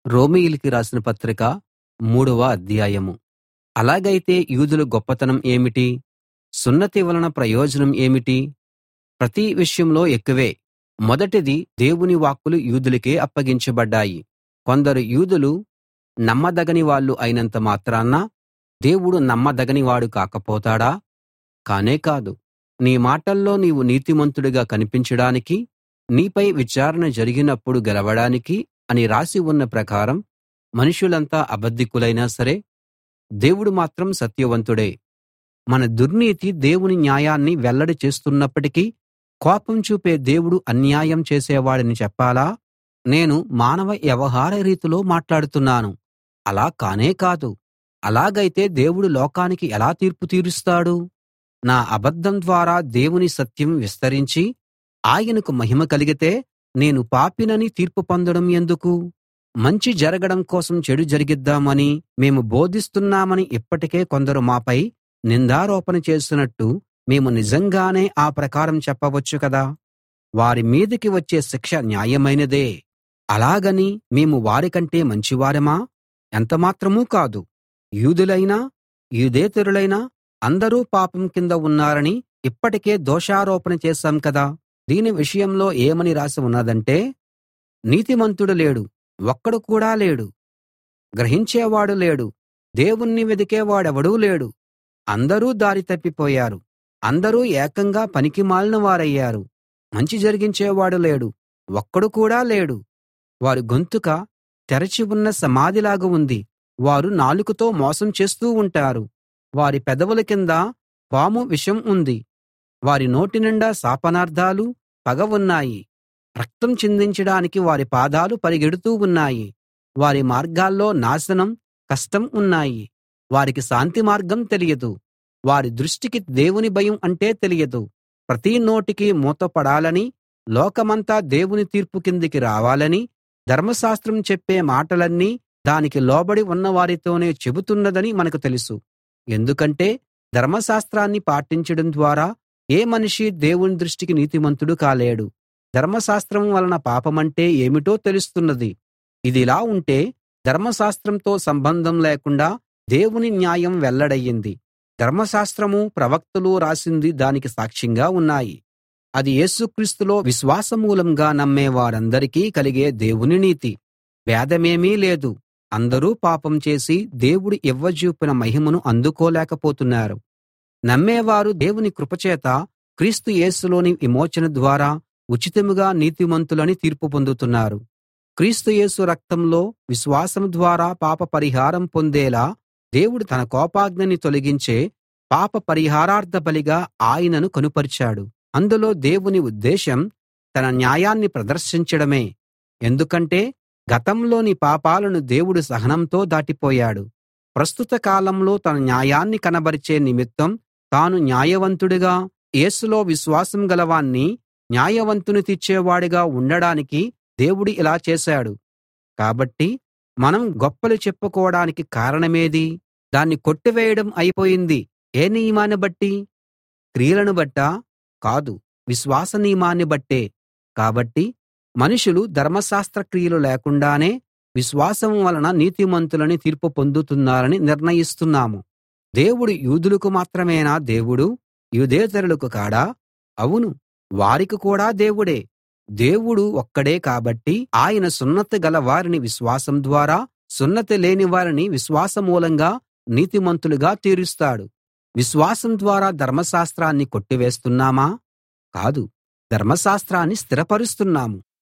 రోమీయులకి రాసిన పత్రిక 3వ అధ్యాయం. అలాగైతే యూదుల గొప్పతనం ఏమిటి? సున్నతి వలన ప్రయోజనం ఏమిటి? ప్రతి విషయంలో ఎక్కువే. మొదటిది, దేవుని వాక్కులు యూదులకే అప్పగించబడ్డాయి. కొందరు యూదులు నమ్మదగని వాళ్ళు అయినంత మాత్రాన దేవుడు నమ్మదగనివాడు కాకపోతాడా? కానే కాదు. నీ మాటల్లో నీవు నీతిమంతుడిగా కనిపించడానికి, నీపై విచారణ జరిగినప్పుడు గెలవడానికి అని రాసి ఉన్న ప్రకారం మనుషులంతా అబద్ధికులైనా సరే, దేవుడు మాత్రం సత్యవంతుడే. మన దుర్నీతి దేవుని న్యాయాన్ని వెల్లడి చేస్తున్నప్పటికీ కోపం చూపే దేవుడు అన్యాయం చేసేవాడని చెప్పాలా? నేను మానవ వ్యవహార రీతిలో మాట్లాడుతున్నాను. అలా కానే కాదు. అలాగైతే దేవుడు లోకానికి ఎలా తీర్పు తీరుస్తాడు? నా అబద్ధం ద్వారా దేవుని సత్యం విస్తరించి ఆయనకు మహిమ కలిగితే నేను పాపినని తీర్పు పొందడం ఎందుకు? మంచి జరగడం కోసం చెడు జరిగిద్దామని మేము బోధిస్తున్నామని ఇప్పటికే కొందరు మాపై నిందారోపణ చేసినట్టు మేము నిజంగానే ఆ ప్రకారం చెప్పవచ్చు కదా. వారి మీదికి వచ్చే శిక్ష న్యాయమైనదే. అలాగని మేము వారికంటే మంచివారమా? ఎంతమాత్రమూ కాదు. యూదులైనా యూదేతరులైనా అందరూ పాపం కింద ఉన్నారని ఇప్పటికే దోషారోపణ చేశాం కదా. దీని విషయంలో ఏమని రాసి ఉన్నదంటే, నీతిమంతుడు లేడు, ఒక్కడు కూడా లేడు. గ్రహించేవాడు లేడు, దేవుణ్ణి వెదికేవాడెవడూ లేడు. అందరూ దారి తప్పిపోయారు, అందరూ ఏకంగా పనికిమాలిన వారయ్యారు. మంచి జరిగించేవాడు లేడు, ఒక్కడు కూడా లేడు. వారి గొంతుక తెరచి ఉన్న సమాధిలాగా ఉంది. వారు నాలుకతో మోసం చేస్తూ ఉంటారు. వారి పెదవుల కింద పాము విషం ఉంది. వారి నోటి నిండా శాపనార్థాలు, పగ ఉన్నాయి. రక్తం చిందించడానికి వారి పాదాలు పరిగెడుతూ ఉన్నాయి. వారి మార్గాల్లో నాశనం, కష్టం ఉన్నాయి. వారికి శాంతి మార్గం తెలియదు. వారి దృష్టికి దేవుని భయం అంటే తెలియదు. ప్రతి నోటికి మూతపడాలని, లోకమంతా దేవుని తీర్పు కిందికి రావాలని ధర్మశాస్త్రం చెప్పే మాటలన్నీ దానికి లోబడి ఉన్నవారితోనే చెబుతున్నదని మనకు తెలుసు. ఎందుకంటే ధర్మశాస్త్రాన్ని పాటించడం ద్వారా ఏ మనిషీ దేవుని దృష్టికి నీతిమంతుడు కాలేడు. ధర్మశాస్త్రం వలన పాపమంటే ఏమిటో తెలుస్తున్నది. ఇదిలా ఉంటే ధర్మశాస్త్రంతో సంబంధం లేకుండా దేవుని న్యాయం వెల్లడయ్యింది. ధర్మశాస్త్రమూ ప్రవక్తలూ రాసింది దానికి సాక్ష్యంగా ఉన్నాయి. అది యేసుక్రీస్తులో విశ్వాసమూలంగా నమ్మే వారందరికీ కలిగే దేవుని నీతి. భేదమేమీ లేదు. అందరూ పాపం చేసి దేవుడు ఇవ్వజూపిన మహిమను అందుకోలేకపోతున్నారు. నమ్మేవారు దేవుని కృపచేత క్రీస్తు యేసులోని విమోచన ద్వారా ఉచితంగా నీతిమంతులని తీర్పు పొందుతున్నారు. క్రీస్తు యేసు రక్తంలో విశ్వాసం ద్వారా పాప పరిహారం పొందేలా దేవుడు తన కోపాగ్నిని తొలగించే పాప పరిహారార్థ బలిగా ఆయనను కనుపరిచాడు. అందులో దేవుని ఉద్దేశం తన న్యాయాన్ని ప్రదర్శించడమే. ఎందుకంటే గతంలోని పాపాలను దేవుడు సహనంతో దాటిపోయాడు. ప్రస్తుత కాలంలో తన న్యాయాన్ని కనబరిచే నిమిత్తం తాను న్యాయవంతుడిగా, యేసులో విశ్వాసం గలవాణ్ణి న్యాయవంతుని తీర్చేవాడిగా ఉండడానికి దేవుడు ఇలా చేశాడు. కాబట్టి మనం గొప్పలు చెప్పుకోవడానికి కారణమేది? దాన్ని కొట్టివేయడం అయిపోయింది. ఏ నియమాన్ని బట్టి? క్రియలను బట్టా? కాదు, విశ్వాస నియమాన్ని బట్టే. కాబట్టి మనుషులు ధర్మశాస్త్ర క్రియలు లేకుండానే విశ్వాసం వలన నీతిమంతులని తీర్పు పొందుతున్నారని నిర్ణయిస్తున్నాము. దేవుడు యూదులకు మాత్రమేనా దేవుడు? యూదేతరులకు కాడా? అవును, వారికి కూడా దేవుడే. దేవుడు ఒక్కడే కాబట్టి ఆయన సున్నతి గల వారిని విశ్వాసం ద్వారా, సున్నతి లేని వారిని విశ్వాసమూలంగా నీతిమంతులుగా తీరుస్తాడు. విశ్వాసం ద్వారా ధర్మశాస్త్రాన్ని కొట్టివేస్తున్నామా? కాదు, ధర్మశాస్త్రాన్ని స్థిరపరుస్తున్నాము.